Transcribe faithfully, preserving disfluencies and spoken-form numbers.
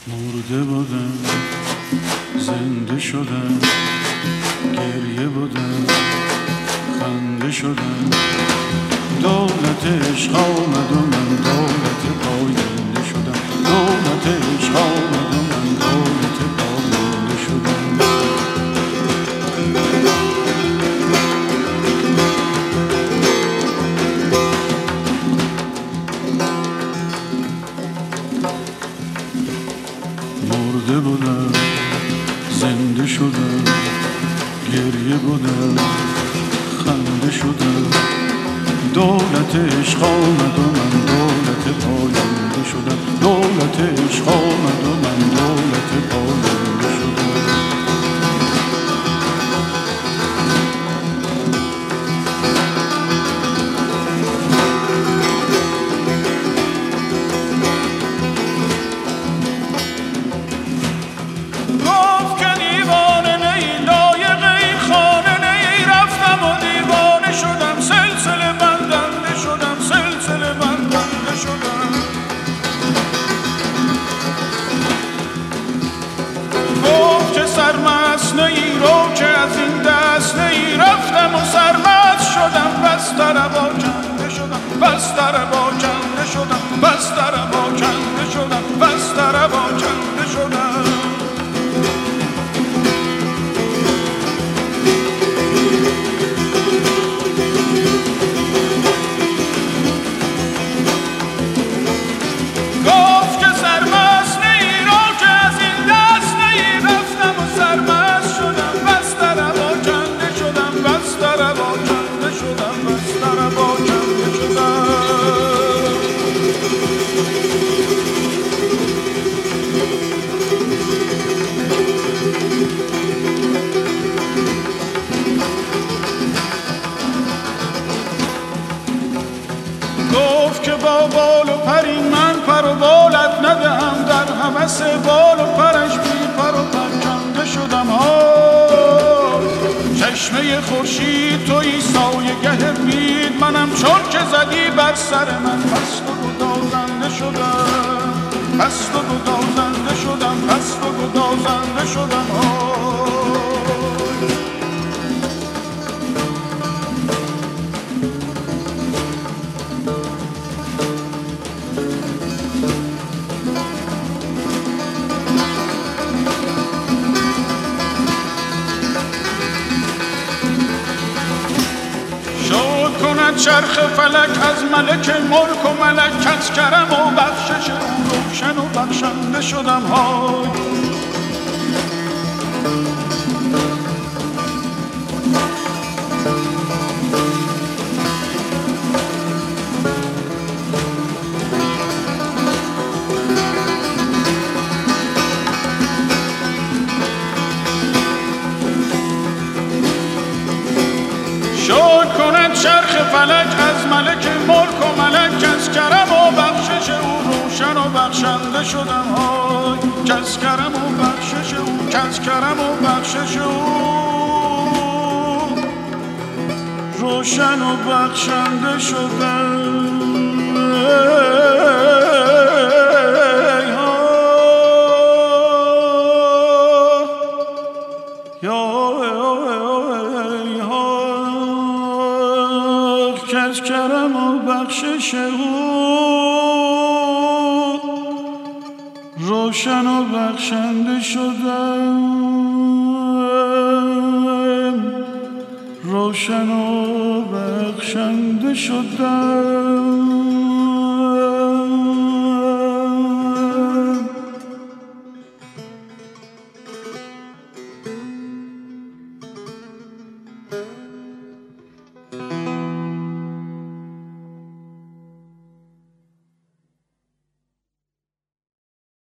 مرده بودم زنده شدم، گریه بودم خنده شدم، دولت عشق آمد و من دولت پاینده شدم، دولت عشق آمد و من دولت پاینده شدم. مرده بودم زنده شدم، گریه بودم خنده شدم، دولت عشق آمد و من دولت پاینده شدم، دولت عشق آمد و من دولت پاینده شدم. سرمست نیرو که از این دست نی رفتم و سرمست شدم، بستر با کنده شدم، بستر با کنده شدم، بستر با کنده شدم، بستر با کنده شدم. گفت که با بال و پری من پر و بالت ندهم، در هوس بال و پرش بی پر و پرکنده شدم. ها چشمه خورشید تویی سایه گه بید، منم چون که زدی بر سر من پست و گدازنده شدم، پست و گدازنده شدم، پست و گدازنده شدم. ها چرخ فلک از ملک ملک و ملک، از کرم و بخشش او روشن و بخشنده شدم. های چرخ فلک از ملک ملک و ملک، از کرم و بخشش او روشن و بخشنده شدم. های کس کرم و بخشش او، کس کرم و بخشش او روشن و بخشنده شدم. از کرم و بخشش او روشن و بخشنده شدم، روشن و بخشنده شدم.